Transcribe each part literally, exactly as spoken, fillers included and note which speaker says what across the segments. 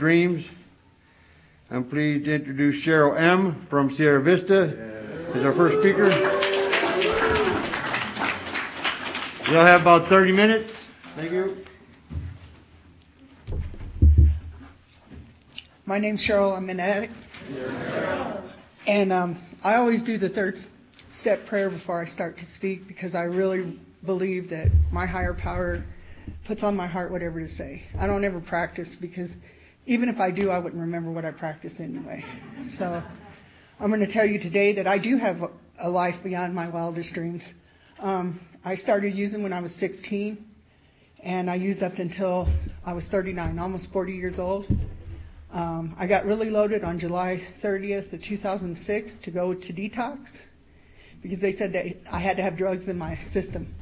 Speaker 1: Dreams. I'm pleased to introduce Cheryl M. from Sierra Vista as our first speaker. We'll have about thirty minutes. Thank you.
Speaker 2: My name's Cheryl. I'm an addict. And um, I always do the third step prayer before I start to speak because I really believe that my higher power puts on my heart whatever to say. I don't ever practice because even if I do, I wouldn't remember what I practiced anyway. So I'm going to tell you today that I do have a life beyond my wildest dreams. Um, I started using when I was sixteen, and I used up until I was thirty-nine, almost forty years old. Um, I got really loaded on July thirtieth of two thousand six to go to detox because they said that I had to have drugs in my system.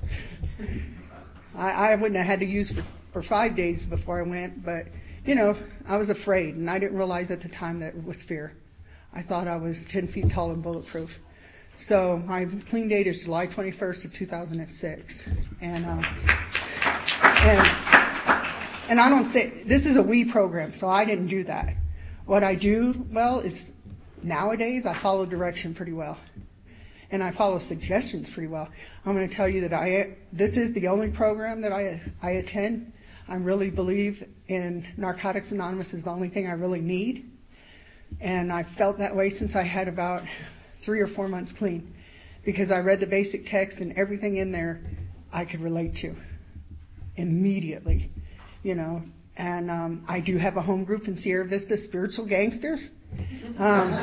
Speaker 2: I, I wouldn't have had to use for, for five days before I went, but, you know, I was afraid, and I didn't realize at the time that it was fear. I thought I was ten feet tall and bulletproof. So my clean date is July twenty-first of two thousand six. And, uh, and, and I don't say, this is a we program, so I didn't do that. What I do, well, is nowadays I follow direction pretty well. And I follow suggestions pretty well. I'm going to tell you that I this is the only program that I I attend. I really believe in Narcotics Anonymous is the only thing I really need. And I felt that way since I had about three or four months clean because I read the basic text and everything in there I could relate to immediately, you know. And um, I do have a home group in Sierra Vista, Spiritual Gangsters. Um,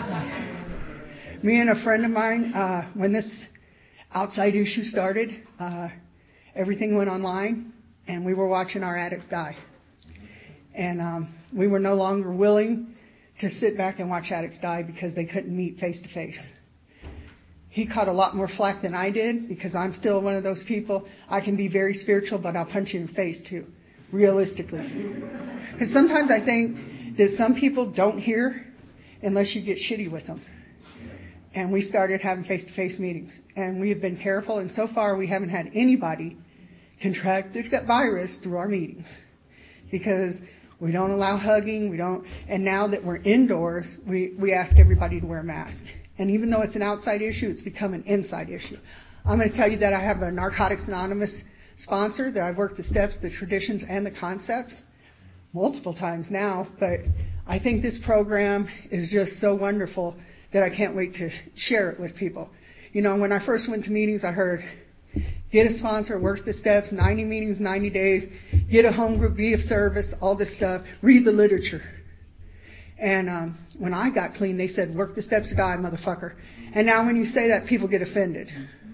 Speaker 2: Me and a friend of mine, uh, when this outside issue started, uh, everything went online, and we were watching our addicts die. And um, we were no longer willing to sit back and watch addicts die because they couldn't meet face to face. He caught a lot more flack than I did because I'm still one of those people. I can be very spiritual, but I'll punch you in the face too, realistically. Because sometimes I think that some people don't hear unless you get shitty with them. And we started having face-to-face meetings. And we have been careful, and so far we haven't had anybody contract the virus through our meetings. Because we don't allow hugging, we don't, and now that we're indoors, we, we ask everybody to wear a mask. And even though it's an outside issue, it's become an inside issue. I'm going to tell you that I have a Narcotics Anonymous sponsor, that I've worked the steps, the traditions, and the concepts multiple times now. But I think this program is just so wonderful that I can't wait to share it with people. You know, when I first went to meetings, I heard, get a sponsor, work the steps, ninety meetings, ninety days, get a home group, be of service, all this stuff, read the literature. And um, when I got clean, they said, work the steps or die, motherfucker. And now when you say that, people get offended.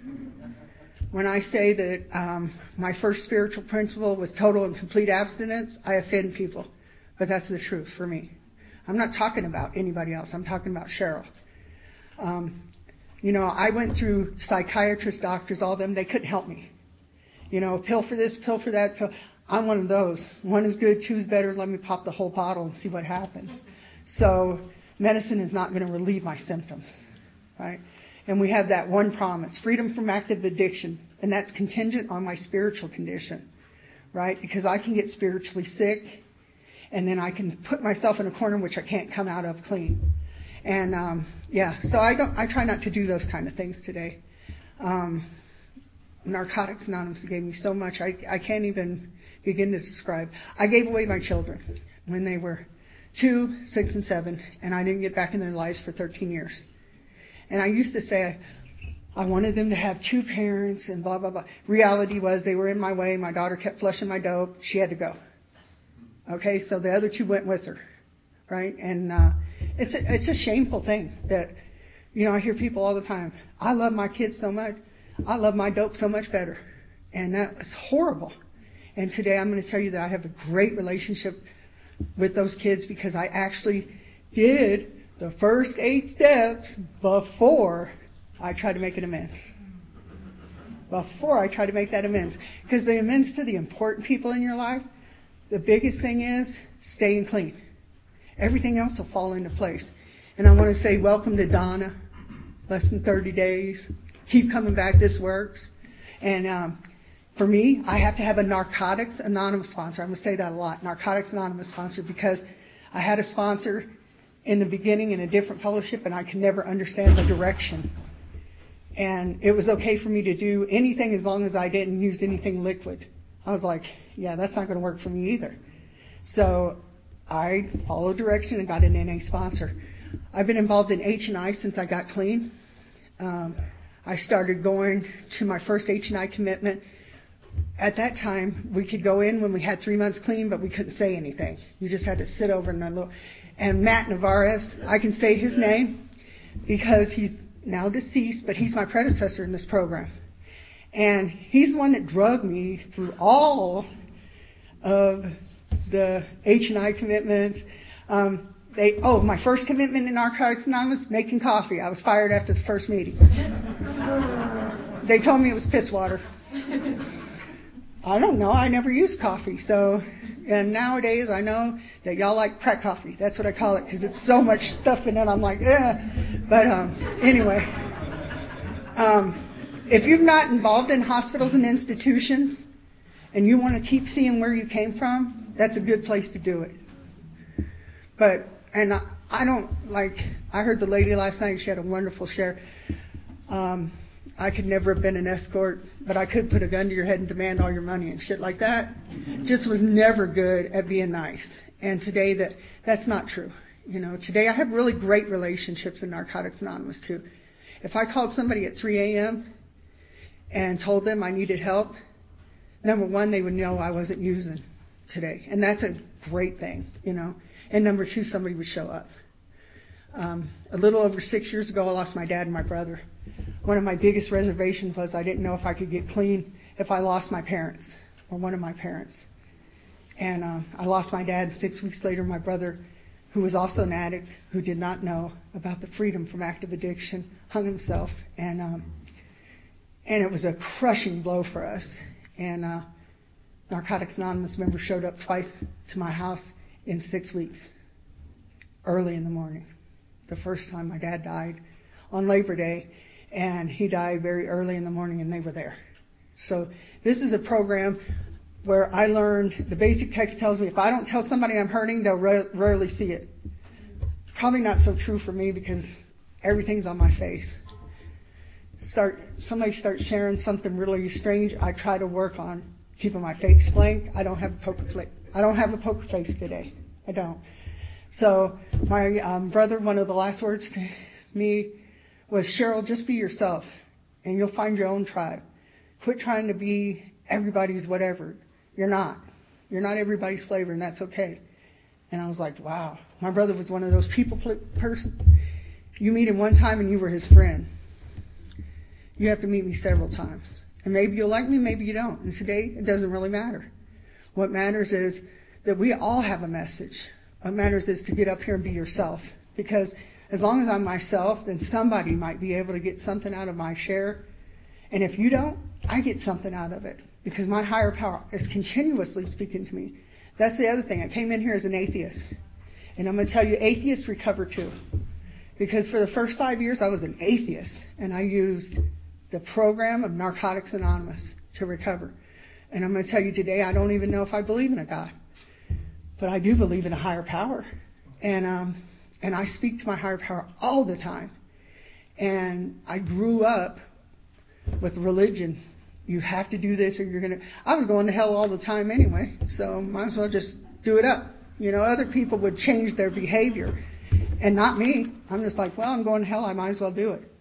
Speaker 2: When I say that um, my first spiritual principle was total and complete abstinence, I offend people. But that's the truth for me. I'm not talking about anybody else. I'm talking about Cheryl. Um, you know, I went through psychiatrists, doctors, all of them. They couldn't help me. You know, pill for this, pill for that. Pill. I'm one of those. One is good, two is better. Let me pop the whole bottle and see what happens. So medicine is not going to relieve my symptoms, right? And we have that one promise, freedom from active addiction. And that's contingent on my spiritual condition, right? Because I can get spiritually sick, and then I can put myself in a corner which I can't come out of clean. And um, yeah, so I don't. I try not to do those kind of things today. Um, Narcotics Anonymous gave me so much I, I can't even begin to describe. I gave away my children when they were two, six, and seven, and I didn't get back in their lives for thirteen years. And I used to say I wanted them to have two parents and blah blah blah. Reality was they were in my way. My daughter kept flushing my dope. She had to go. Okay, so the other two went with her, right? And uh, it's a, it's a shameful thing that, you know, I hear people all the time. I love my kids so much. I love my dope so much better. And that was horrible. And today I'm going to tell you that I have a great relationship with those kids because I actually did the first eight steps before I tried to make an amends. Before I tried to make that amends. Because the amends to the important people in your life, the biggest thing is staying clean. Everything else will fall into place. And I want to say welcome to Donna. Less than thirty days. Keep coming back. This works. And um, for me, I have to have a Narcotics Anonymous sponsor. I'm going to say that a lot. Narcotics Anonymous sponsor because I had a sponsor in the beginning in a different fellowship, and I could never understand the direction. And it was okay for me to do anything as long as I didn't use anything liquid. I was like, yeah, that's not going to work for me either. So I followed direction and got an N A sponsor. I've been involved in H and I since I got clean. Um, I started going to my first H and I commitment. At that time, we could go in when we had three months clean, but we couldn't say anything. You just had to sit over and look. And Matt Navarez, I can say his name because he's now deceased, but he's my predecessor in this program. And he's the one that drugged me through all of the H and I commitments. Um, they, oh, my first commitment in Narcotics Anonymous, making coffee. I was fired after the first meeting. They told me it was piss water. I don't know. I never used coffee. So, and nowadays I know that y'all like crack coffee. That's what I call it because it's so much stuff in it. I'm like, eh. But um, anyway, um, if you're not involved in hospitals and institutions and you want to keep seeing where you came from, that's a good place to do it. But, and I, I don't like, I heard the lady last night, she had a wonderful share. Um, I could never have been an escort, but I could put a gun to your head and demand all your money and shit like that. Just was never good at being nice. And today that, that's not true. You know, today I have really great relationships in Narcotics Anonymous too. If I called somebody at three a.m. and told them I needed help, number one, they would know I wasn't using today. And that's a great thing, you know. And number two, somebody would show up. Um, a little over six years ago, I lost my dad and my brother. One of my biggest reservations was I didn't know if I could get clean if I lost my parents or one of my parents. And uh, I lost my dad. Six weeks later, my brother, who was also an addict, who did not know about the freedom from active addiction, hung himself. And um, and it was a crushing blow for us. And uh, Narcotics Anonymous members showed up twice to my house in six weeks, early in the morning. The first time my dad died on Labor Day, and he died very early in the morning, and they were there. So this is a program where I learned, the basic text tells me if I don't tell somebody I'm hurting, they'll re- rarely see it. Probably not so true for me because everything's on my face. Start somebody starts sharing something really strange, I try to work on keeping my face blank. I don't have a poker face. I don't have a poker face today. I don't. So my um, brother, one of the last words to me was, Cheryl, just be yourself and you'll find your own tribe. Quit trying to be everybody's whatever. You're not. You're not everybody's flavor, and that's okay. And I was like, wow. My brother was one of those people person. You meet him one time and you were his friend. You have to meet me several times. And maybe you'll like me, maybe you don't. And today, it doesn't really matter. What matters is that we all have a message. What matters is to get up here and be yourself. Because as long as I'm myself, then somebody might be able to get something out of my share. And if you don't, I get something out of it. Because my higher power is continuously speaking to me. That's the other thing. I came in here as an atheist. And I'm going to tell you, atheists recover too. Because for the first five years, I was an atheist. And I used the program of Narcotics Anonymous to recover. And I'm going to tell you today, I don't even know if I believe in a God. But I do believe in a higher power. And um, and I speak to my higher power all the time. And I grew up with religion. You have to do this or you're going to... I was going to hell all the time anyway. So might as well just do it up. You know, other people would change their behavior. And not me. I'm just like, well, I'm going to hell. I might as well do it.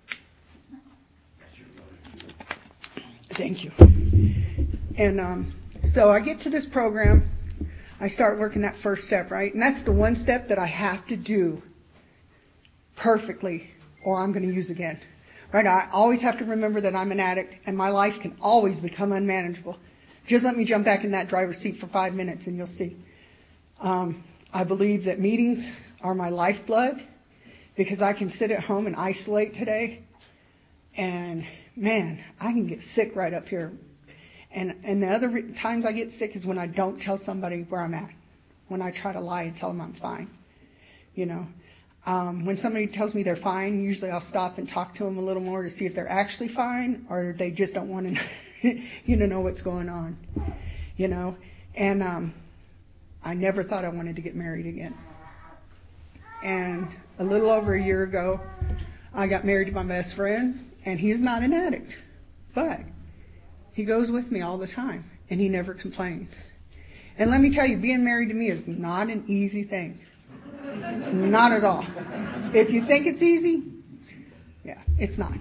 Speaker 2: Thank you. And um, so I get to this program. I start working that first step, right? And that's the one step that I have to do perfectly or I'm going to use again. Right? I always have to remember that I'm an addict and my life can always become unmanageable. Just let me jump back in that driver's seat for five minutes and you'll see. Um, I believe that meetings are my lifeblood because I can sit at home and isolate today. And man, I can get sick right up here. And and the other re- times I get sick is when I don't tell somebody where I'm at. When I try to lie and tell them I'm fine. You know, um, when somebody tells me they're fine, usually I'll stop and talk to them a little more to see if they're actually fine or they just don't want to, you know, know what's going on. You know, and um, I never thought I wanted to get married again. And a little over a year ago, I got married to my best friend, and he's not an addict, but he goes with me all the time, and he never complains. And let me tell you, being married to me is not an easy thing. Not at all. If you think it's easy, yeah, it's not.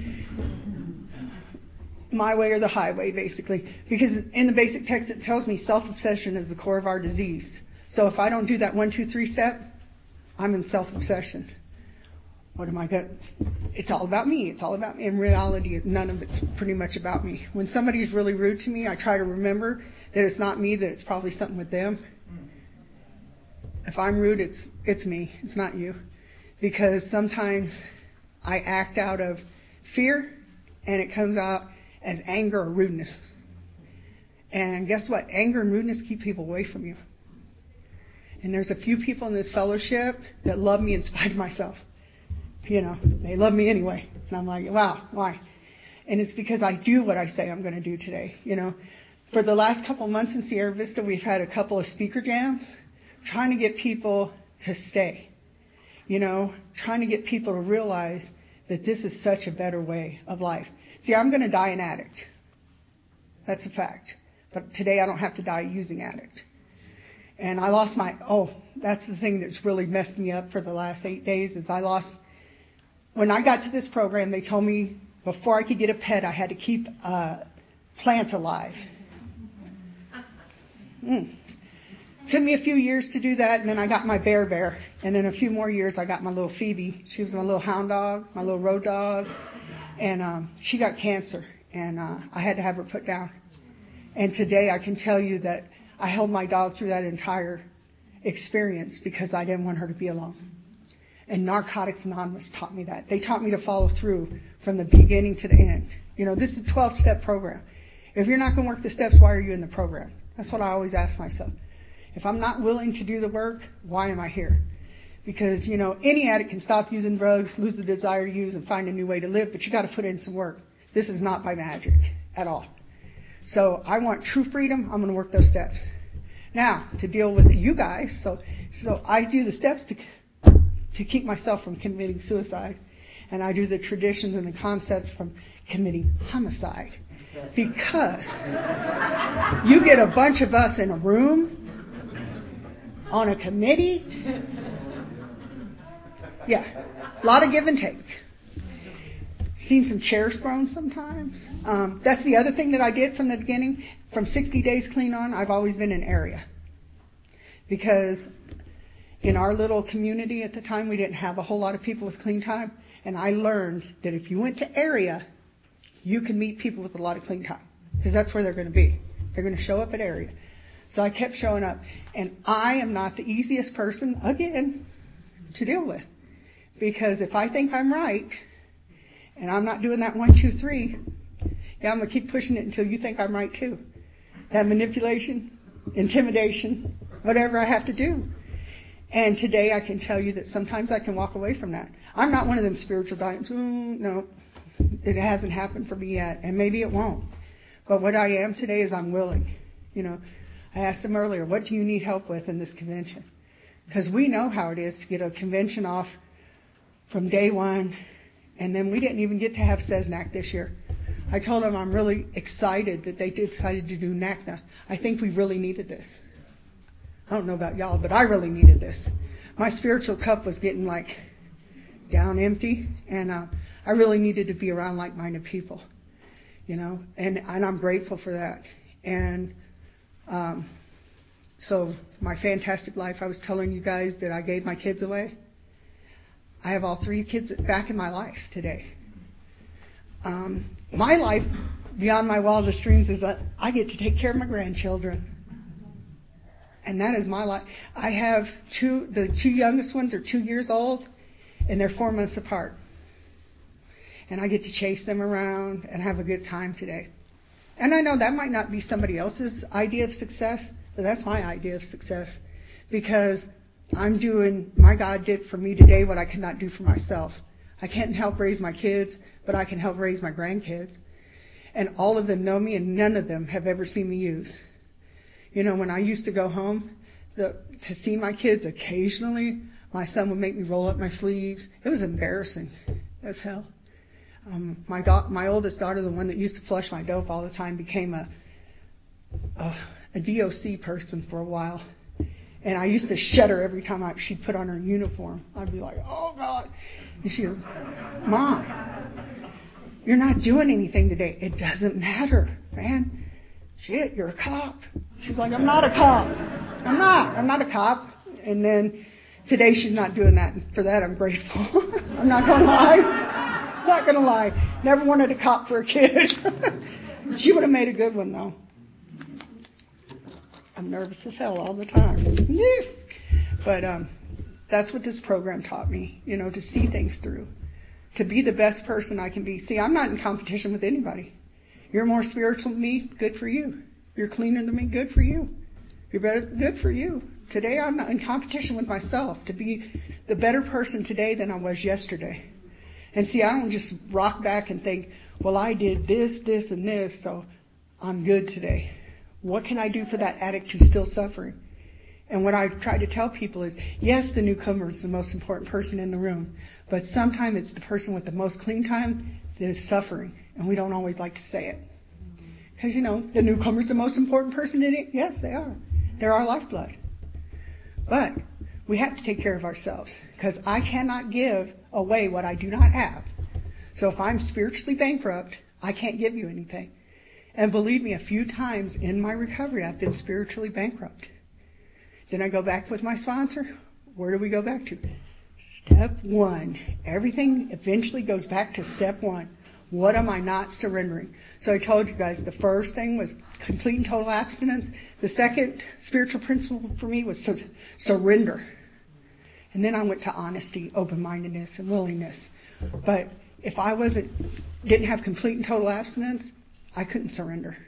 Speaker 2: My way or the highway, basically. Because in the basic text, it tells me self-obsession is the core of our disease. So if I don't do that one, two, three step, I'm in self-obsession. What am I going to... It's all about me. It's all about me. In reality, none of it's pretty much about me. When somebody's really rude to me, I try to remember that it's not me, that it's probably something with them. If I'm rude, it's it's me. It's not you. Because sometimes I act out of fear, and it comes out as anger or rudeness. And guess what? Anger and rudeness keep people away from you. And there's a few people in this fellowship that love me in spite of myself. You know, they love me anyway. And I'm like, wow, why? And it's because I do what I say I'm going to do today. You know, for the last couple months in Sierra Vista, we've had a couple of speaker jams trying to get people to stay. You know, trying to get people to realize that this is such a better way of life. See, I'm going to die an addict. That's a fact. But today I don't have to die using addict. And I lost my, oh, that's the thing that's really messed me up for the last eight days is I lost, when I got to this program, they told me before I could get a pet, I had to keep a plant alive. Mm. Took me a few years to do that, and then I got my Bear Bear. And then a few more years, I got my little Phoebe. She was my little hound dog, my little road dog. And um, she got cancer, and uh, I had to have her put down. And today I can tell you that I held my dog through that entire experience because I didn't want her to be alone. And Narcotics Anonymous taught me that. They taught me to follow through from the beginning to the end. You know, this is a twelve-step program. If you're not going to work the steps, why are you in the program? That's what I always ask myself. If I'm not willing to do the work, why am I here? Because, you know, any addict can stop using drugs, lose the desire to use, and find a new way to live, but you got to put in some work. This is not by magic at all. So I want true freedom. I'm going to work those steps. Now, to deal with you guys, so so I do the steps to to keep myself from committing suicide, and I do the traditions and the concepts from committing homicide. Because you get a bunch of us in a room on a committee. Yeah, a lot of give and take. Seen some chairs thrown sometimes. Um, that's the other thing that I did from the beginning. From sixty days clean on, I've always been in area. Because in our little community at the time, we didn't have a whole lot of people with clean time. And I learned that if you went to area, you can meet people with a lot of clean time. Because that's where they're going to be. They're going to show up at area. So I kept showing up. And I am not the easiest person, again, to deal with. Because if I think I'm right, and I'm not doing that one, two, three, yeah, I'm going to keep pushing it until you think I'm right too. That manipulation, intimidation, whatever I have to do. And today I can tell you that sometimes I can walk away from that. I'm not one of them spiritual diets. Mm, no, it hasn't happened for me yet, and maybe it won't. But what I am today is I'm willing. You know, I asked them earlier, what do you need help with in this convention? Because we know how it is to get a convention off from day one, and then we didn't even get to have CESNAC this year. I told them I'm really excited that they decided to do NACNA. I think we really needed this. I don't know about y'all, but I really needed this. My spiritual cup was getting like down empty, and uh, I really needed to be around like-minded people, you know, and, and I'm grateful for that. And um, so my fantastic life, I was telling you guys that I gave my kids away. I have all three kids back in my life today. Um, my life, beyond my wildest dreams, is that I get to take care of my grandchildren. And that is my life. I have two, the two youngest ones are two years old, and they're four months apart. And I get to chase them around and have a good time today. And I know that might not be somebody else's idea of success, but that's my idea of success. Because I'm doing, my God did for me today what I could not do for myself. I can't help raise my kids, but I can help raise my grandkids. And all of them know me, and none of them have ever seen me use. You know, when I used to go home the, to see my kids occasionally, My son would make me roll up my sleeves. It was embarrassing as hell. Um, my da- my oldest daughter, the one that used to flush my dope all the time, became a, a a D O C person for a while. And I used to shudder every time I, she'd put on her uniform. I'd be like, oh, God. And she'd go, Mom, you're not doing anything today. It doesn't matter, man. Shit, you're a cop. She's like, I'm not a cop. I'm not. I'm not a cop. And then today she's not doing that. And for that, I'm grateful. I'm not going to lie. Not going to lie. Never wanted a cop for a kid. She would have made a good one, though. I'm nervous as hell all the time. But um, that's what this program taught me, you know, to see things through, to be the best person I can be. See, I'm not in competition with anybody. You're more spiritual than me, good for you. You're cleaner than me, good for you. You're better, good for you. Today I'm not in competition with myself to be the better person today than I was yesterday. And see, I don't just rock back and think, well, I did this, this, and this, so I'm good today. What can I do for that addict who's still suffering? And what I try to tell people is, yes, the newcomer is the most important person in the room, but sometimes it's the person with the most clean time that is suffering, and we don't always like to say it. Because, you know, the newcomer is the most important person in it. Yes, they are. They're our lifeblood. But we have to take care of ourselves, because I cannot give away what I do not have. So if I'm spiritually bankrupt, I can't give you anything. And believe me, a few times in my recovery, I've been spiritually bankrupt. Then I go back with my sponsor. Where do we go back to? Step one. Everything eventually goes back to step one. What am I not surrendering? So I told you guys the first thing was complete and total abstinence. The second spiritual principle for me was sur- surrender. And then I went to honesty, open-mindedness, and willingness. But if I wasn't, didn't have complete and total abstinence, I couldn't surrender.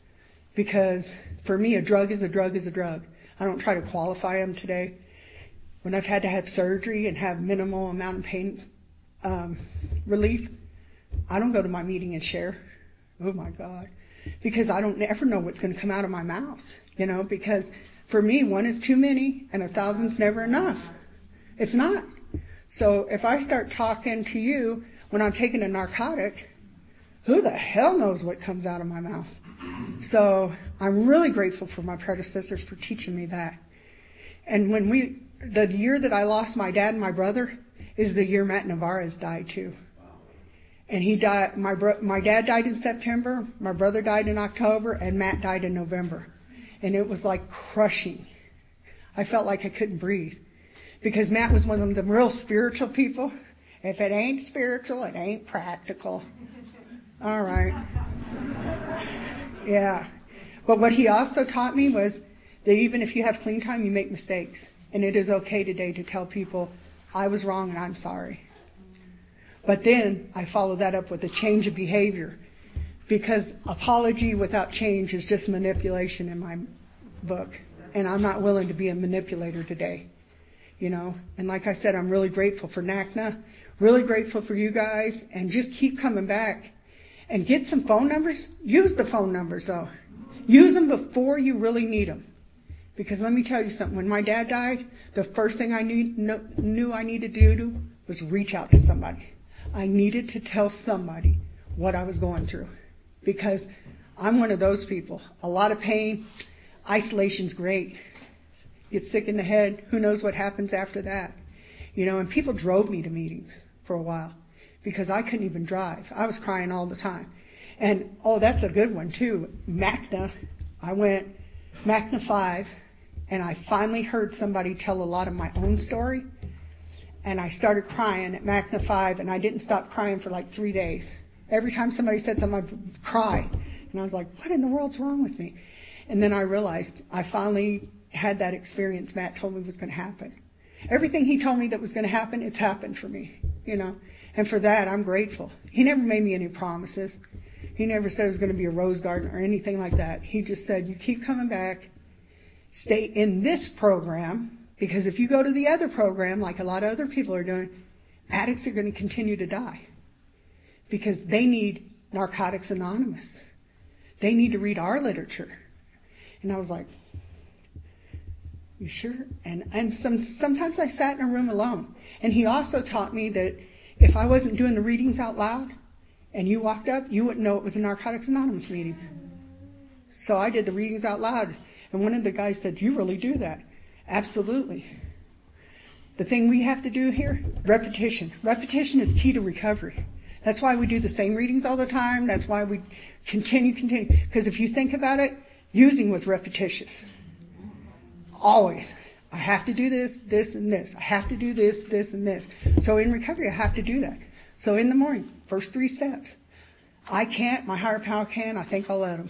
Speaker 2: Because for me, a drug is a drug is a drug. I don't try to qualify them today. When I've had to have surgery and have minimal amount of pain um, relief, I don't go to my meeting and share. Oh my God. Because I don't ever know what's going to come out of my mouth. You know, because for me, one is too many and a thousand's never enough. It's not. So if I start talking to you when I'm taking a narcotic, who the hell knows what comes out of my mouth? So I'm really grateful for my predecessors for teaching me that. And when we, the year that I lost my dad and my brother is the year Matt Navarez died too. And he died, my bro, my dad died in September, my brother died in October, and Matt died in November. And it was like crushing. I felt like I couldn't breathe. Because Matt was one of them real spiritual people. If it ain't spiritual, it ain't practical. All right. Yeah. But what he also taught me was that even if you have clean time, you make mistakes. And it is okay today to tell people, I was wrong and I'm sorry. But then I follow that up with a change of behavior. Because apology without change is just manipulation in my book. And I'm not willing to be a manipulator today. You know, and like I said, I'm really grateful for N A C N A, really grateful for you guys, and just keep coming back. And get some phone numbers. Use the phone numbers, though. Use them before you really need them. Because let me tell you something. When my dad died, the first thing I knew, no, knew I needed to do was reach out to somebody. I needed to tell somebody what I was going through. Because I'm one of those people. A lot of pain. Isolation's great. Get sick in the head. Who knows what happens after that? You know, and people drove me to meetings for a while. Because I couldn't even drive. I was crying all the time. And, oh, that's a good one, too. M A C N A. I went M A C N A five, and I finally heard somebody tell a lot of my own story. And I started crying at M A C N A five, and I didn't stop crying for like three days. Every time somebody said something, I'd cry. And I was like, what in the world's wrong with me? And then I realized I finally had that experience Matt told me was going to happen. Everything he told me that was going to happen, it's happened for me, you know. And for that, I'm grateful. He never made me any promises. He never said it was going to be a rose garden or anything like that. He just said, you keep coming back, stay in this program, because if you go to the other program, like a lot of other people are doing, addicts are going to continue to die. Because they need Narcotics Anonymous. They need to read our literature. And I was like, You sure? And and some sometimes I sat in a room alone. And he also taught me that if I wasn't doing the readings out loud and you walked up, you wouldn't know it was a Narcotics Anonymous meeting. So I did the readings out loud. And one of the guys said, "You really do that?" Absolutely. The thing we have to do here, repetition. Repetition is key to recovery. That's why we do the same readings all the time. That's why we continue, continue. Because if you think about it, using was repetitious. Always. I have to do this, this, and this. I have to do this, this, and this. So in recovery, I have to do that. So in the morning, first three steps. I can't, my higher power can, I think I'll let him.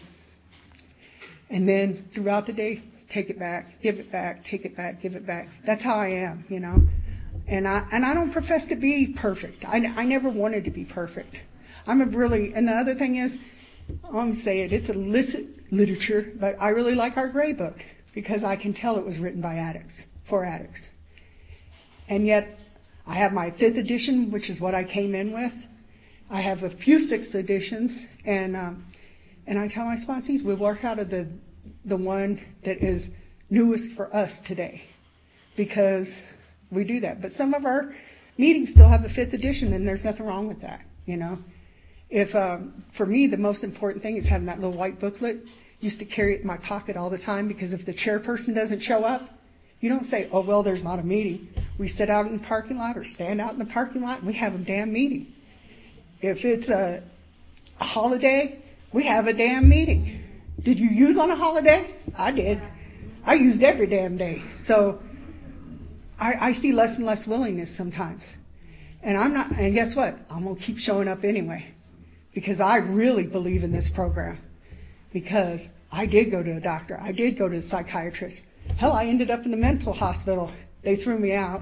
Speaker 2: And then throughout the day, take it back, give it back, take it back, give it back. That's how I am, you know. And I and I don't profess to be perfect. I, I never wanted to be perfect. I'm a really, and the other thing is, I'm going to say it, it's illicit literature, but I really like our gray book because I can tell it was written by addicts, for addicts. And yet, I have my fifth edition, which is what I came in with. I have a few sixth editions, and um, and I tell my sponsees, we work out of the the one that is newest for us today, because we do that. But some of our meetings still have a fifth edition, and there's nothing wrong with that, you know. If um, for me, the most important thing is having that little white booklet. Used to carry it in my pocket all the time, because if the chairperson doesn't show up, you don't say, "Oh, well, there's not a meeting." We sit out in the parking lot or stand out in the parking lot, and we have a damn meeting. If it's a, a holiday, we have a damn meeting. Did you use on a holiday? I did. I used every damn day. So I, I see less and less willingness sometimes. And I'm not, and guess what? I'm going to keep showing up anyway, because I really believe in this program. Because I did go to a doctor. I did go to a psychiatrist. Hell, I ended up in the mental hospital. They threw me out.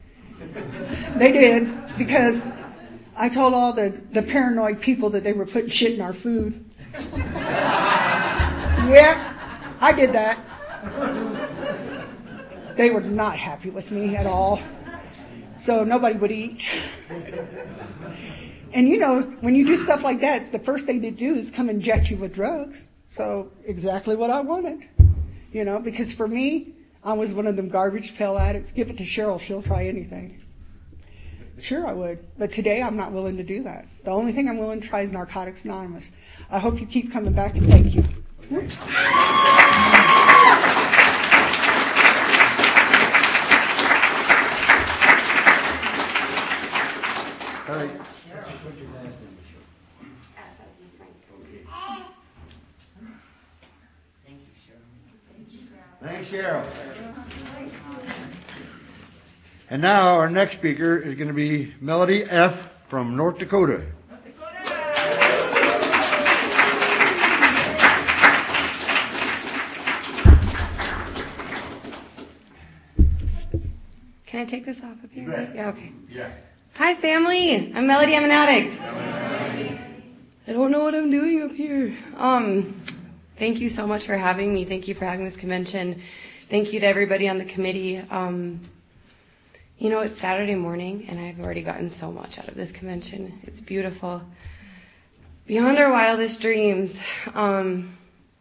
Speaker 2: They did, because I told all the, the paranoid people that they were putting shit in our food. Yeah, I did that. They were not happy with me at all. So nobody would eat. And you know, when you do stuff like that, the first thing they do is come inject you with drugs. So exactly what I wanted. You know, because for me, I was one of them garbage pail addicts. Give it to Cheryl, she'll try anything. Sure, I would. But today, I'm not willing to do that. The only thing I'm willing to try is Narcotics Anonymous. I hope you keep coming back, and thank you.
Speaker 1: All right. Thanks, Cheryl. And now our next speaker is going to be Melody F. from North Dakota.
Speaker 3: Can I take this off of here?
Speaker 1: Yeah,
Speaker 3: okay.
Speaker 1: Yeah.
Speaker 3: Hi, family. I'm Melody. I'm an addict. I don't know what I'm doing up here. Um, thank you so much for having me. Thank you for having this convention. Thank you to everybody on the committee. Um, you know, it's Saturday morning, and I've already gotten so much out of this convention. It's beautiful. Beyond our wildest dreams. Um,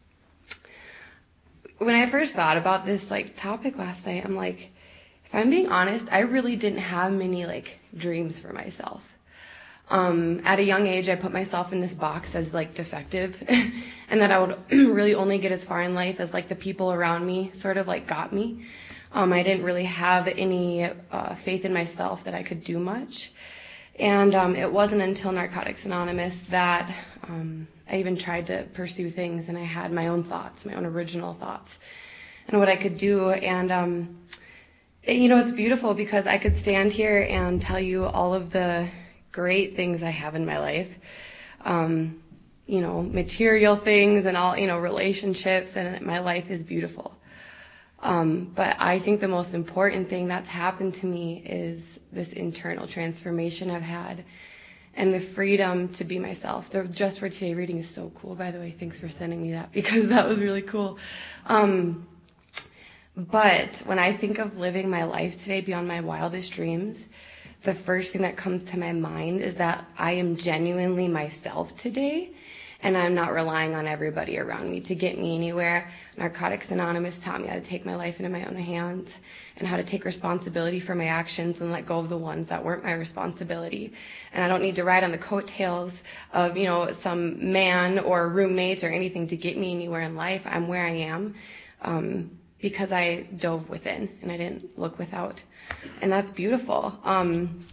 Speaker 3: when I first thought about this like topic last night, I'm like, if I'm being honest, I really didn't have many like dreams for myself. Um, at a young age, I put myself in this box as like defective, and that I would really only get as far in life as like the people around me sort of like got me. Um, I didn't really have any uh, faith in myself that I could do much. And um, it wasn't until Narcotics Anonymous that um, I even tried to pursue things, and I had my own thoughts, my own original thoughts, and what I could do. And um, it, you know, it's beautiful because I could stand here and tell you all of the great things I have in my life, um, you know, material things and all, you know, relationships, and my life is beautiful. Um, but I think the most important thing that's happened to me is this internal transformation I've had and the freedom to be myself. The Just for Today reading is so cool, by the way. Thanks for sending me that, because that was really cool. Um, but when I think of living my life today beyond my wildest dreams, the first thing that comes to my mind is that I am genuinely myself today. and I'm not relying on everybody around me to get me anywhere. Narcotics Anonymous taught me how to take my life into my own hands and how to take responsibility for my actions and let go of the ones that weren't my responsibility. And I don't need to ride on the coattails of, you know, some man or roommate or anything to get me anywhere in life. I'm where I am um, because I dove within and I didn't look without. And that's beautiful. Um,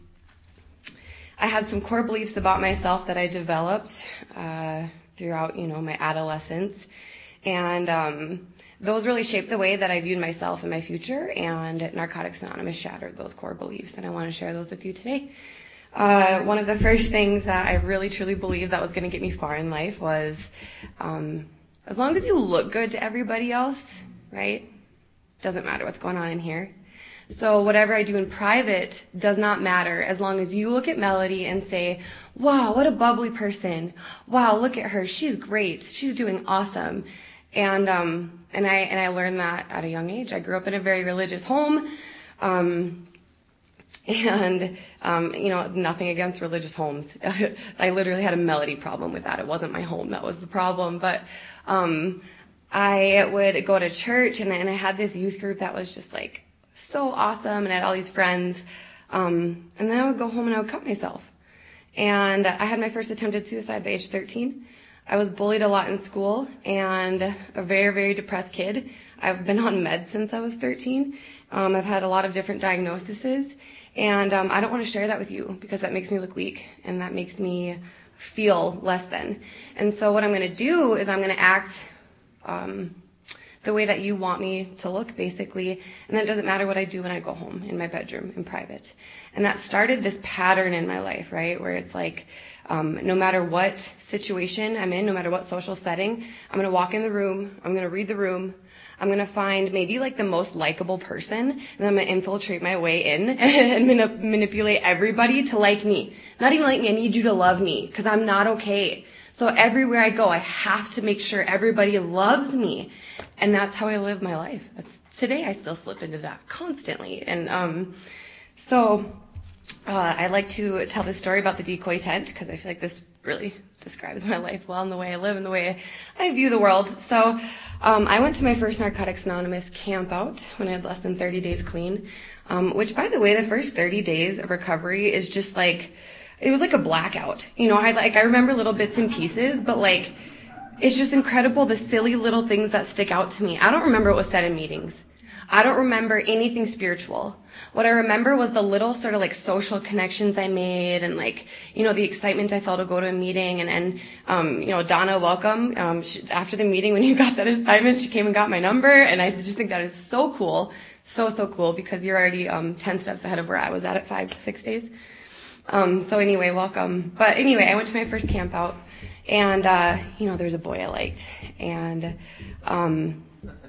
Speaker 3: I had some core beliefs about myself that I developed uh, throughout, you know, my adolescence. And um, those really shaped the way that I viewed myself and my future, and Narcotics Anonymous shattered those core beliefs, and I want to share those with you today. Uh, one of the first things that I really truly believed that was going to get me far in life was um, as long as you look good to everybody else, right, doesn't matter what's going on in here. So whatever I do in private does not matter as long as you look at Melody and say, wow, what a bubbly person. Wow, look at her. She's great. She's doing awesome. And um, and I and I learned that at a young age. I grew up in a very religious home. Um, and, um, you know, nothing against religious homes. I literally had a Melody problem with that. It wasn't my home that was the problem. But um, I would go to church, and, and I had this youth group that was just like, so awesome, and I had all these friends, um, and then I would go home and I would cut myself. And I had my first attempted suicide by age thirteen. I was bullied a lot in school and a very, very depressed kid. I've been on meds since I was thirteen. Um, I've had a lot of different diagnoses, and um, I don't want to share that with you because that makes me look weak and that makes me feel less than. And so what I'm going to do is I'm going to act um, the way that you want me to look, basically. And then it doesn't matter what I do when I go home in my bedroom in private. And that started this pattern in my life, right, where it's like um, no matter what situation I'm in, no matter what social setting, I'm going to walk in the room, I'm going to read the room, I'm going to find maybe like the most likable person, and then I'm going to infiltrate my way in and manip- manipulate everybody to like me. Not even like me, I need you to love me because I'm not okay. So everywhere I go, I have to make sure everybody loves me. And that's how I live my life. That's, today I still slip into that constantly. And um, so uh, I like to tell this story about the decoy tent because I feel like this really describes my life well and the way I live and the way I view the world. So um, I went to my first Narcotics Anonymous camp out when I had less than thirty days clean, um, which, by the way, the first thirty days of recovery is just like, it was like a blackout. You know, I like I remember little bits and pieces, but like it's just incredible the silly little things that stick out to me. I don't remember what was said in meetings. I don't remember anything spiritual. What I remember was the little sort of like social connections I made and like, you know, the excitement I felt to go to a meeting. And, and um, you know, Donna, welcome. Um, she, after the meeting when you got that assignment, she came and got my number. And I just think that is so cool. So, so cool because you're already um, ten steps ahead of where I was at at five to six days. Um, so anyway, welcome. But anyway, I went to my first camp out, and, uh, you know, there's a boy I liked, and, um,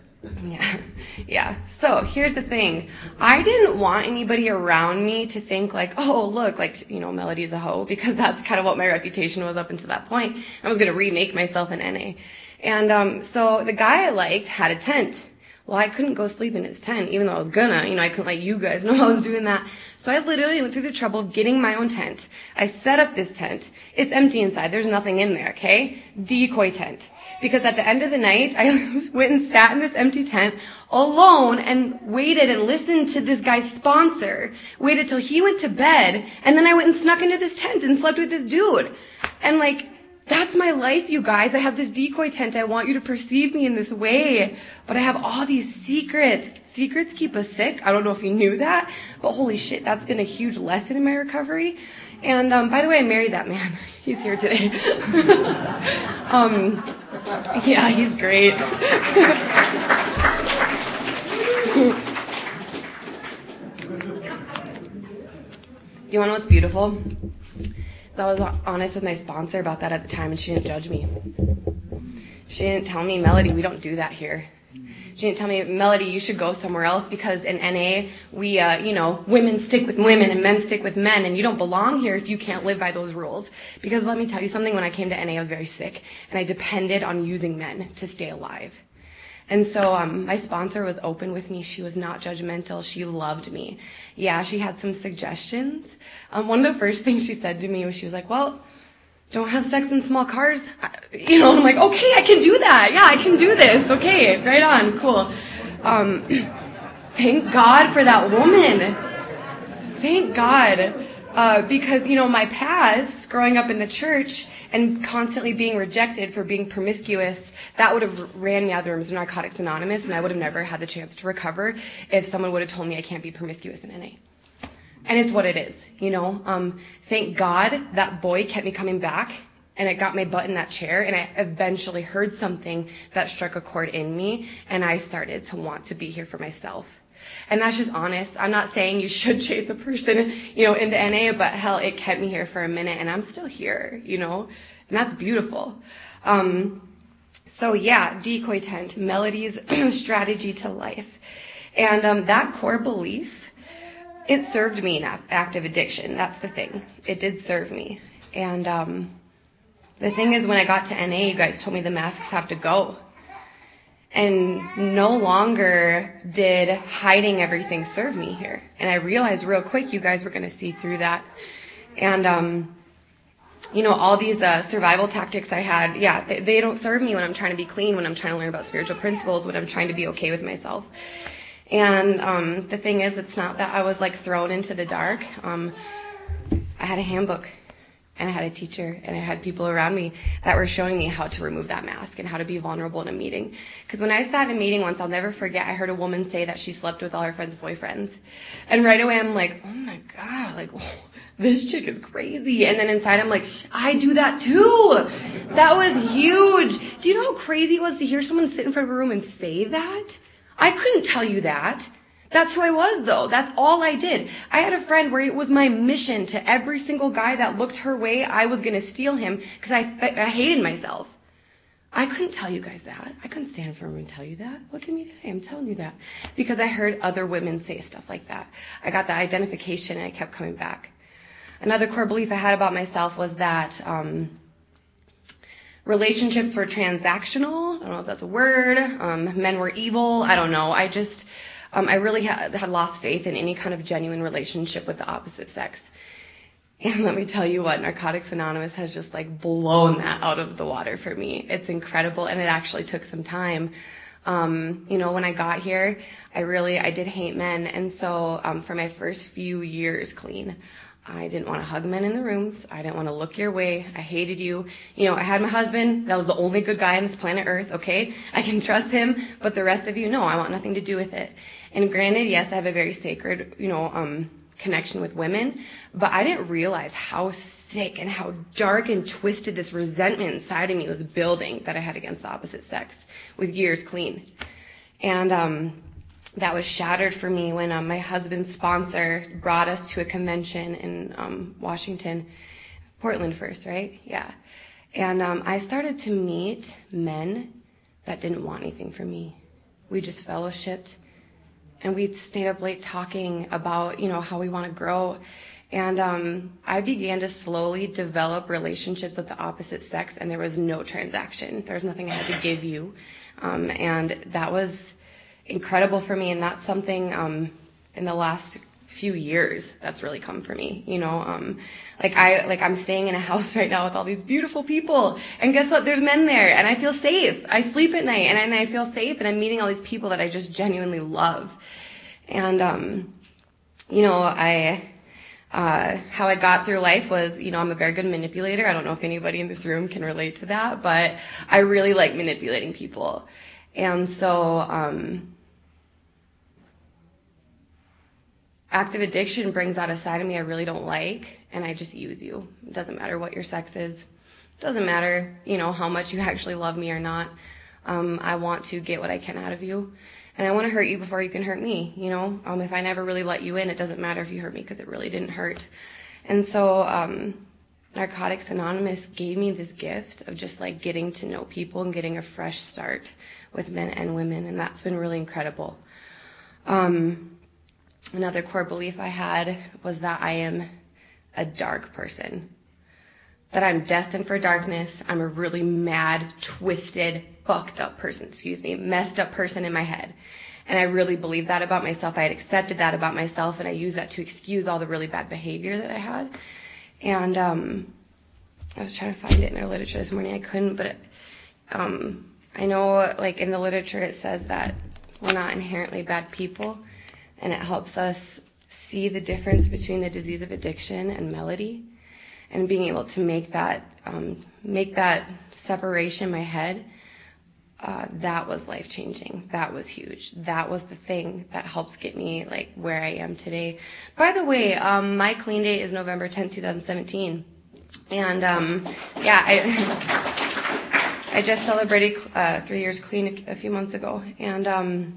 Speaker 3: yeah, yeah. So here's the thing. I didn't want anybody around me to think like, oh, look, like, you know, Melody's a hoe, because that's kind of what my reputation was up until that point. I was going to remake myself in N A. And, um, so the guy I liked had a tent. Well, I couldn't go sleep in his tent, even though I was gonna. You know, I couldn't let you guys know I was doing that. So I literally went through the trouble of getting my own tent. I set up this tent. It's empty inside. There's nothing in there, okay? Decoy tent. Because at the end of the night, I went and sat in this empty tent alone and waited and listened to this guy's sponsor. Waited till he went to bed, and then I went and snuck into this tent and slept with this dude. And like, that's my life, you guys. I have this decoy tent. I want you to perceive me in this way. But I have all these secrets. Secrets keep us sick. I don't know if you knew that, but holy shit, that's been a huge lesson in my recovery. And um, by the way, I married that man. He's here today. um, yeah, he's great. Do you want to know what's beautiful? So I was honest with my sponsor about that at the time, and she didn't judge me. She didn't tell me, Melody, we don't do that here. She didn't tell me, Melody, you should go somewhere else because in N A, we, uh, you know, women stick with women and men stick with men, and you don't belong here if you can't live by those rules. Because let me tell you something, when I came to N A, I was very sick, and I depended on using men to stay alive. And so um, my sponsor was open with me. She was not judgmental. She loved me. Yeah, she had some suggestions. Um, one of the first things she said to me was she was like, well, don't have sex in small cars. You know, I'm like, okay, I can do that. Yeah, I can do this. Okay, right on, cool. Um, thank God for that woman. Thank God. Uh, because, you know, my past, growing up in the church and constantly being rejected for being promiscuous, that would have ran me out of the rooms of Narcotics Anonymous, and I would have never had the chance to recover if someone would have told me I can't be promiscuous in N A. And it's what it is, you know. Um, thank God that boy kept me coming back, and it got my butt in that chair, and I eventually heard something that struck a chord in me, and I started to want to be here for myself. And that's just honest. I'm not saying you should chase a person, you know, into N A, but hell, it kept me here for a minute, and I'm still here, you know, and that's beautiful. Um, so yeah, decoy tent, Melody's strategy to life. And um, that core belief, it served me in active addiction. That's the thing. It did serve me. And um, the thing is, when I got to N A, you guys told me the masks have to go. And no longer did hiding everything serve me here. And I realized real quick you guys were going to see through that. And, um, you know, all these uh, survival tactics I had, yeah, they, they don't serve me when I'm trying to be clean, when I'm trying to learn about spiritual principles, when I'm trying to be okay with myself. And um, the thing is, it's not that I was, like, thrown into the dark. Um, I had a handbook. And I had a teacher, and I had people around me that were showing me how to remove that mask and how to be vulnerable in a meeting. Because when I sat in a meeting once, I'll never forget, I heard a woman say that she slept with all her friends' boyfriends. And right away, I'm like, oh my God, like, oh, this chick is crazy. And then inside, I'm like, I do that too. That was huge. Do you know how crazy it was to hear someone sit in front of a room and say that? I couldn't tell you that. That's who I was, though. That's all I did. I had a friend where it was my mission to every single guy that looked her way, I was going to steal him because I, I, I hated myself. I couldn't tell you guys that. I couldn't stand in front of and tell you that. Look at me today. I'm telling you that. Because I heard other women say stuff like that. I got the identification, and I kept coming back. Another core belief I had about myself was that um, relationships were transactional. I don't know if that's a word. Um, men were evil. I don't know. I just... Um, I really had, had lost faith in any kind of genuine relationship with the opposite sex. And let me tell you what, Narcotics Anonymous has just like blown that out of the water for me. It's incredible, and it actually took some time. Um, you know, when I got here, I really, I did hate men. And so um, for my first few years clean, I didn't want to hug men in the rooms. I didn't want to look your way. I hated you. You know, I had my husband. That was the only good guy on this planet Earth, okay? I can trust him. But the rest of you, no, I want nothing to do with it. And granted, yes, I have a very sacred, you know, um, connection with women. But I didn't realize how sick and how dark and twisted this resentment inside of me was building that I had against the opposite sex with years clean. And, um... that was shattered for me when um, my husband's sponsor brought us to a convention in um, Washington, Portland first, right? Yeah. And um, I started to meet men that didn't want anything from me. We just fellowshipped, and we stayed up late talking about, you know, how we want to grow. And um, I began to slowly develop relationships with the opposite sex, and there was no transaction. There was nothing I had to give you. Um, and that was incredible for me, and that's something um in the last few years that's really come for me, you know. Um like I like I'm staying in a house right now with all these beautiful people, and guess what, there's men there, and I feel safe. I sleep at night, and I, and I feel safe, and I'm meeting all these people that I just genuinely love. And um you know, I uh how I got through life was, you know, I'm a very good manipulator. I don't know if anybody in this room can relate to that, but I really like manipulating people. And so um active addiction brings out a side of me I really don't like, and I just use you. It doesn't matter what your sex is. It doesn't matter, you know, how much you actually love me or not. Um, I want to get what I can out of you, and I want to hurt you before you can hurt me, you know. Um, if I never really let you in, it doesn't matter if you hurt me, because it really didn't hurt. And so um, Narcotics Anonymous gave me this gift of just like getting to know people and getting a fresh start with men and women, and that's been really incredible. Um, Another core belief I had was that I am a dark person, that I'm destined for darkness. I'm a really mad, twisted, fucked up person, excuse me, messed up person in my head. And I really believed that about myself. I had accepted that about myself, and I used that to excuse all the really bad behavior that I had. And um, I was trying to find it in our literature this morning. I couldn't, but it, um, I know, like, in the literature it says that we're not inherently bad people, and it helps us see the difference between the disease of addiction and melody, and being able to make that um, make that separation in my head. Uh, that was life changing. That was huge. That was the thing that helps get me like where I am today. By the way, um, my clean date is November tenth, twenty seventeen. And um, yeah, I I just celebrated uh, three years clean a, a few months ago. And um,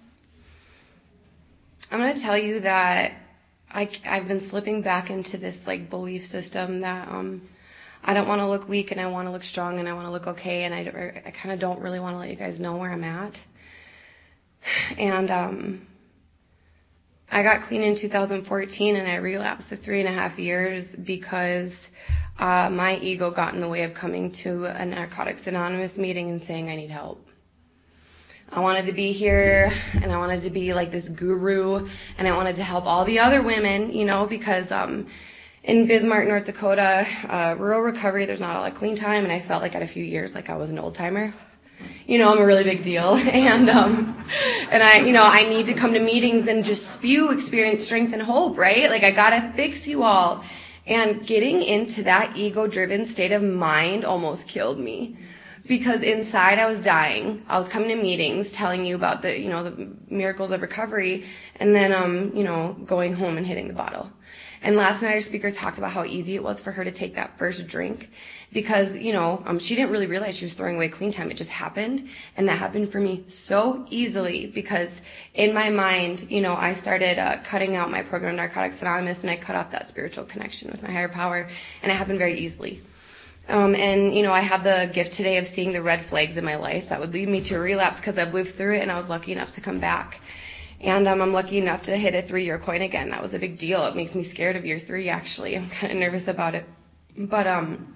Speaker 3: I'm going to tell you that I, I've been slipping back into this like belief system that um, I don't want to look weak, and I want to look strong, and I want to look okay, and I, I kind of don't really want to let you guys know where I'm at. And um, I got clean in two thousand fourteen, and I relapsed for three and a half years because uh, my ego got in the way of coming to a Narcotics Anonymous meeting and saying I need help. I wanted to be here, and I wanted to be like this guru, and I wanted to help all the other women, you know, because um, in Bismarck, North Dakota, uh, rural recovery, there's not a lot of clean time, and I felt like at a few years like I was an old timer. You know, I'm a really big deal, and um, and I, you know, I need to come to meetings and just spew experience, strength, and hope, right? Like I gotta fix you all, and getting into that ego-driven state of mind almost killed me. Because inside I was dying. I was coming to meetings telling you about the, you know, the miracles of recovery, and then, um, you know, going home and hitting the bottle. And last night our speaker talked about how easy it was for her to take that first drink because, you know, um, she didn't really realize she was throwing away clean time. It just happened. And that happened for me so easily because in my mind, you know, I started uh, cutting out my program, Narcotics Anonymous, and I cut off that spiritual connection with my higher power. And it happened very easily. Um, and, you know, I had the gift today of seeing the red flags in my life that would lead me to a relapse because I've lived through it and I was lucky enough to come back. And um, I'm lucky enough to hit a three-year point again. That was a big deal. It makes me scared of year three, actually. I'm kind of nervous about it. But um,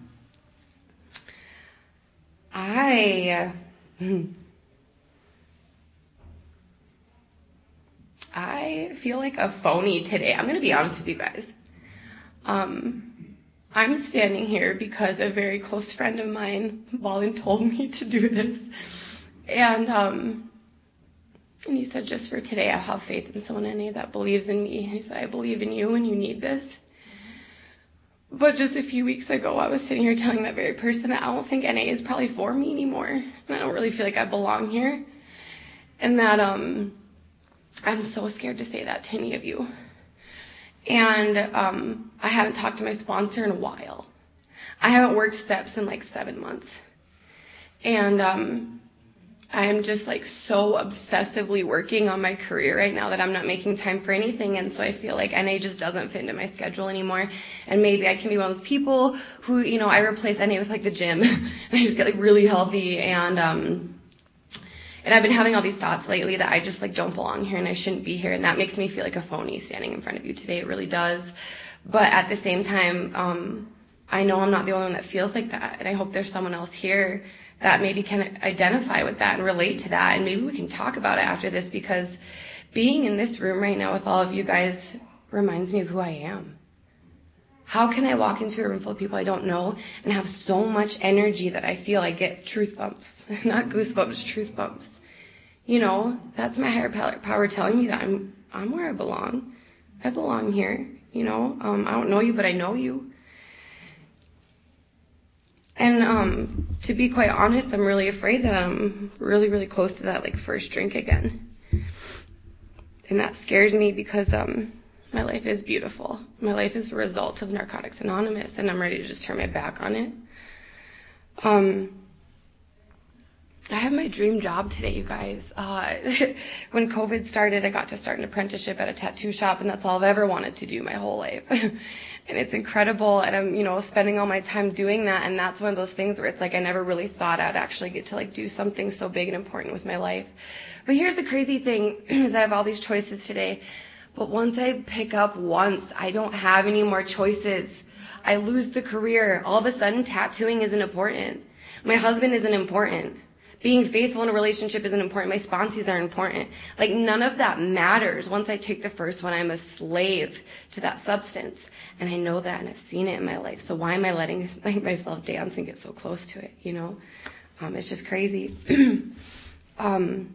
Speaker 3: I, uh, I feel like a phony today. I'm going to be honest with you guys. Um, I'm standing here because a very close friend of mine, Wallen, told me to do this. And um, and he said, just for today, I'll have faith in someone, N A, that believes in me. He said, I believe in you and you need this. But just a few weeks ago, I was sitting here telling that very person that I don't think N A is probably for me anymore. And I don't really feel like I belong here. And that um, I'm so scared to say that to any of you. And um, I haven't talked to my sponsor in a while. I haven't worked steps in like seven months. And um, I'm just like so obsessively working on my career right now that I'm not making time for anything. And so I feel like N A just doesn't fit into my schedule anymore. And maybe I can be one of those people who, you know, I replace N A with like the gym and I just get like really healthy. And, um, and I've been having all these thoughts lately that I just like don't belong here and I shouldn't be here. And that makes me feel like a phony standing in front of you today. It really does. But at the same time, um, I know I'm not the only one that feels like that. And I hope there's someone else here that maybe can identify with that and relate to that. And maybe we can talk about it after this, because being in this room right now with all of you guys reminds me of who I am. How can I walk into a room full of people I don't know and have so much energy that I feel I get truth bumps, not goosebumps, truth bumps? You know, that's my higher power telling me that I'm I'm where I belong. I belong here. You know, um, I don't know you, but I know you. And um, to be quite honest, I'm really afraid that I'm really, really close to that like first drink again. And that scares me because um, my life is beautiful. My life is a result of Narcotics Anonymous, and I'm ready to just turn my back on it. Um, I have my dream job today, you guys. Uh, when COVID started, I got to start an apprenticeship at a tattoo shop, and that's all I've ever wanted to do my whole life. And it's incredible, and I'm, you know, spending all my time doing that, and that's one of those things where it's like I never really thought I'd actually get to like do something so big and important with my life. But here's the crazy thing, is I have all these choices today, but once I pick up once, I don't have any more choices. I lose the career. All of a sudden, tattooing isn't important. My husband isn't important. being faithful in a relationship isn't important. My sponsees aren't important. Like, none of that matters. Once I take the first one, I'm a slave to that substance. And I know that, and I've seen it in my life. So why am I letting like, myself dance and get so close to it, you know? Um, it's just crazy. um,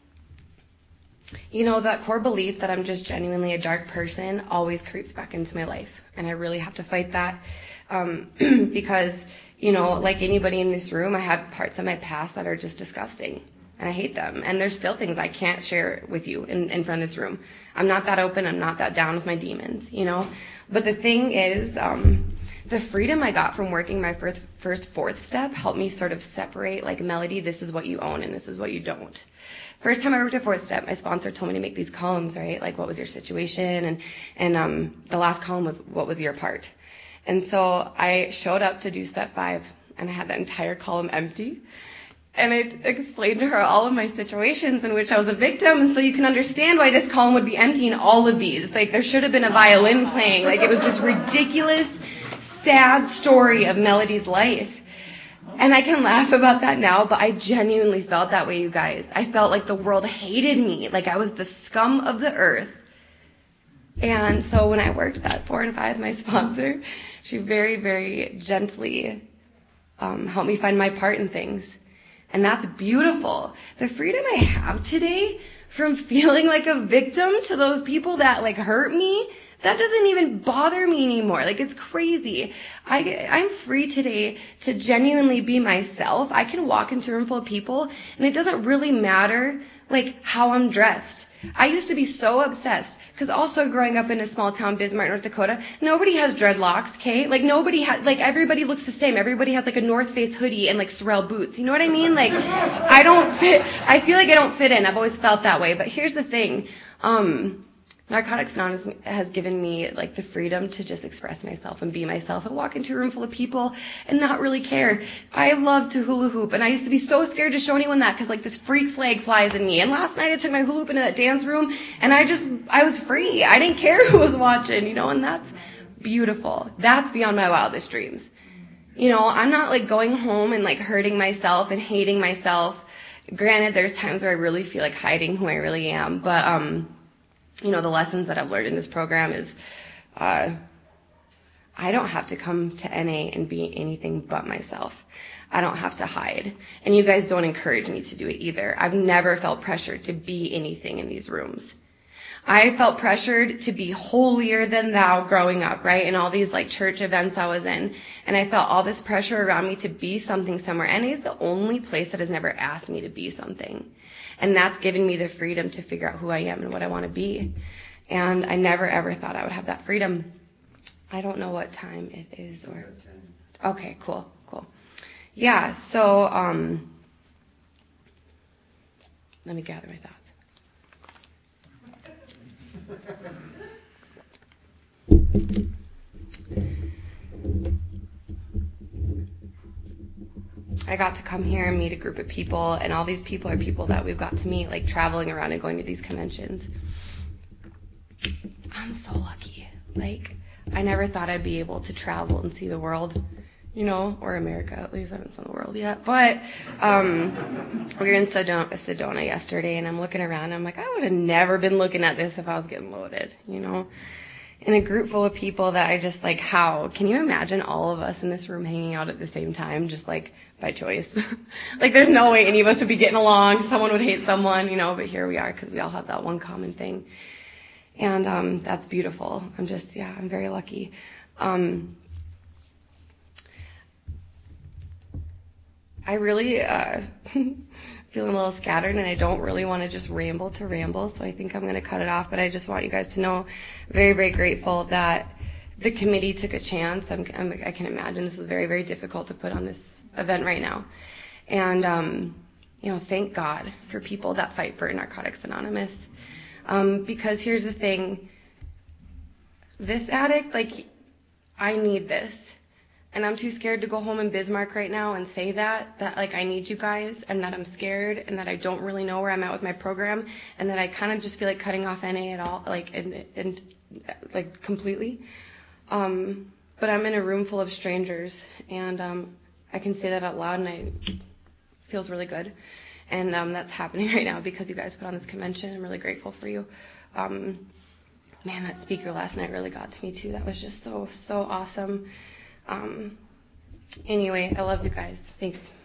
Speaker 3: you know, that core belief that I'm just genuinely a dark person always creeps back into my life. And I really have to fight that. Um, because, you know, like anybody in this room, I have parts of my past that are just disgusting. And I hate them. And there's still things I can't share with you in, in front of this room. I'm not that open. I'm not that down with my demons, you know. But the thing is, um, the freedom I got from working my first, first fourth step helped me sort of separate, like, Melody, this is what you own and this is what you don't. First time I worked at fourth step, my sponsor told me to make these columns, right? Like, what was your situation? And, and um, the last column was, what was your part? And so I showed up to do step five, and I had that entire column empty. And I explained to her all of my situations in which I was a victim, and so you can understand why this column would be empty in all of these. Like, there should have been a violin playing. Like, it was this ridiculous, sad story of Melody's life. And I can laugh about that now, but I genuinely felt that way, you guys. I felt like the world hated me, like I was the scum of the earth. And so when I worked that four and five, my sponsor, she very, very gently um, helped me find my part in things. And that's beautiful. The freedom I have today from feeling like a victim to those people that like hurt me, that doesn't even bother me anymore. Like, it's crazy. I, I'm free today to genuinely be myself. I can walk into a room full of people, and it doesn't really matter, like, how I'm dressed. I used to be so obsessed, because also growing up in a small town, Bismarck, North Dakota, nobody has dreadlocks, okay? Like, nobody has, like, everybody looks the same. Everybody has, like, a North Face hoodie and, like, Sorel boots. You know what I mean? Like, I don't fit, I feel like I don't fit in. I've always felt that way. But here's the thing. Um... Narcotics Anonymous has given me, like, the freedom to just express myself and be myself and walk into a room full of people and not really care. I love to hula hoop, and I used to be so scared to show anyone that because, like, this freak flag flies in me. And last night I took my hula hoop into that dance room, and I just, I was free. I didn't care who was watching, you know, and that's beautiful. That's beyond my wildest dreams. You know, I'm not, like, going home and, like, hurting myself and hating myself. Granted, there's times where I really feel like hiding who I really am, but, um... you know, the lessons that I've learned in this program is uh, I don't have to come to N A and be anything but myself. I don't have to hide. And you guys don't encourage me to do it either. I've never felt pressured to be anything in these rooms. I felt pressured to be holier than thou growing up, right? In all these, like, church events I was in. And I felt all this pressure around me to be something somewhere. N A is the only place that has never asked me to be something. And that's given me the freedom to figure out who I am and what I want to be. And I never, ever thought I would have that freedom. I don't know what time it is. Or okay, cool, cool. Yeah, so um, let me gather my thoughts. I got to come here and meet a group of people, and all these people are people that we've got to meet, like, traveling around and going to these conventions. I'm so lucky. Like, I never thought I'd be able to travel and see the world, you know, or America, at least. I haven't seen the world yet. But um, we were in Sedona, Sedona yesterday, and I'm looking around, and I'm like, I would have never been looking at this if I was getting loaded, you know. In a group full of people that I just, like, how? Can you imagine all of us in this room hanging out at the same time, just, like, by choice? Like, there's no way any of us would be getting along. Someone would hate someone, you know, but here we are because we all have that one common thing. And um, that's beautiful. I'm just, yeah, I'm very lucky. Um, I really uh, feeling a little scattered, and I don't really want to just ramble to ramble, so I think I'm going to cut it off. But I just want you guys to know, very, very grateful that the committee took a chance. I'm, I'm, I can imagine this is very, very difficult to put on this event right now. And, um, you know, thank God for people that fight for Narcotics Anonymous. Um, because here's the thing. This addict, like, I need this. And I'm too scared to go home in Bismarck right now and say that, that, like, I need you guys, and that I'm scared, and that I don't really know where I'm at with my program, and that I kind of just feel like cutting off N A at all, like, and, and like, completely. Um, but I'm in a room full of strangers, and um, I can say that out loud, and I feels really good. And um, that's happening right now because you guys put on this convention. I'm really grateful for you. Um, man, that speaker last night really got to me too. That was just so, so awesome. Um, anyway, I love you guys. Thanks.